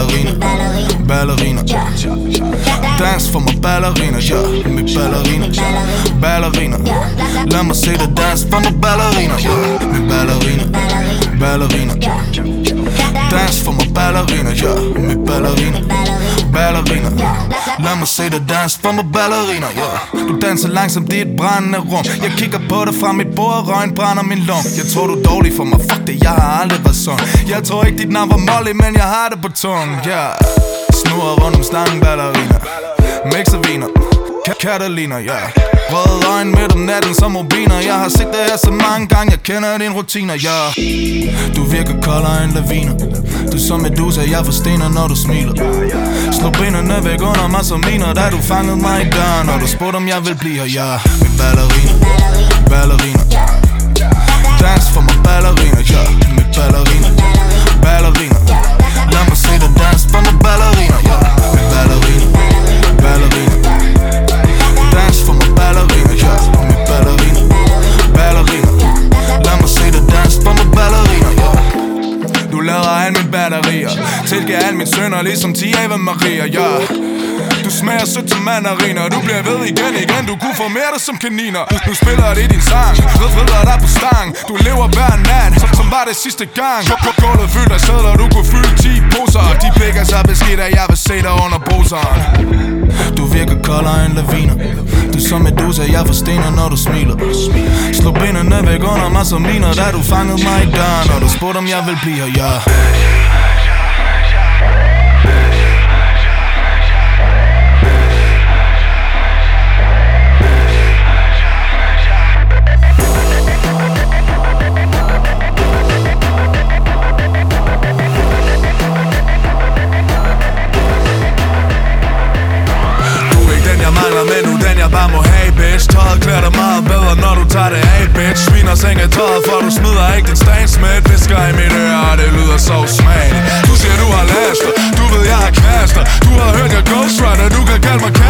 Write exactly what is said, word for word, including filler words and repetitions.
ballerina, ballerina. Dans for mig ballerina, ja, mit ballerina, ballerina. Lad mig se dig dans for mig ballerina, ja, mit ballerina, ballerina. Dans for mig ballerina, ja, mit ballerina, ballerina. Lad mig se dig dans for mig ballerina, ja. Du danser langsomt i et brændende rum. Jeg kigger på dig fra mit bord, og røgen brænder min lung. Jeg tror du er dårlig for mig, fuck det, jeg har aldrig været sådan. Jeg tror ikke dit navn var Molly, men jeg har det på tungen, ja. Snurrer rundt om stangen ballerina, mixer viner, Catalina, ja. Røde øjne midt om natten som rubiner. Jeg har set det her så mange gange, jeg kender dine rutiner, ja. Du virker koldere end laviner. Du som Medusa, jeg forstener når du smiler. Slå benene væk under mig som miner, da du fangede mig i døren, og du spurgte om jeg vil blive her, ja. Min ballerina, ballerina. Dans for mig ballerina, ja. Min ballerina, ballerina. Lad mig se dig dans for mig ballerina, ja. Min ballerina, ballerina. Dans for mig ballerina, ja. Min ballerina, ballerina. Lad mig se dig dans for mig ballerina, ja. Du lader alle mine batterier, tilgiver alle mine sønner ligesom ti Ave Maria, ja. Du smager sødt som mandariner. Du bliver ved igen igen, du kunne formere dig som kaniner. Nu spiller det din sang, ved vrider dig på stang. Du lever hver nat, som, som var det sidste gang. Gulvet fyldt af sædler, du kunne fylde ti poser. De blikker så beskidt, at jeg vil se dig under poseren. Du virker koldere end laviner. Du som Medusa, jeg forstener når du smiler. Slå benene væk under mig som miner, da du fangede mig i døren, og du spurgte om jeg vil blive her, ja. Men nu den jeg bare må have, bitch. Tøjet klæder dig meget bedre, når du tager det af, bitch. Sviner senget tøjet, for du smider ikke din stansmæt. Visker i mit øre, og det lyder så smageligt. Du siger du har laster, du ved jeg har knaster. Du har hørt jeg ghostwriter, du kan kalde mig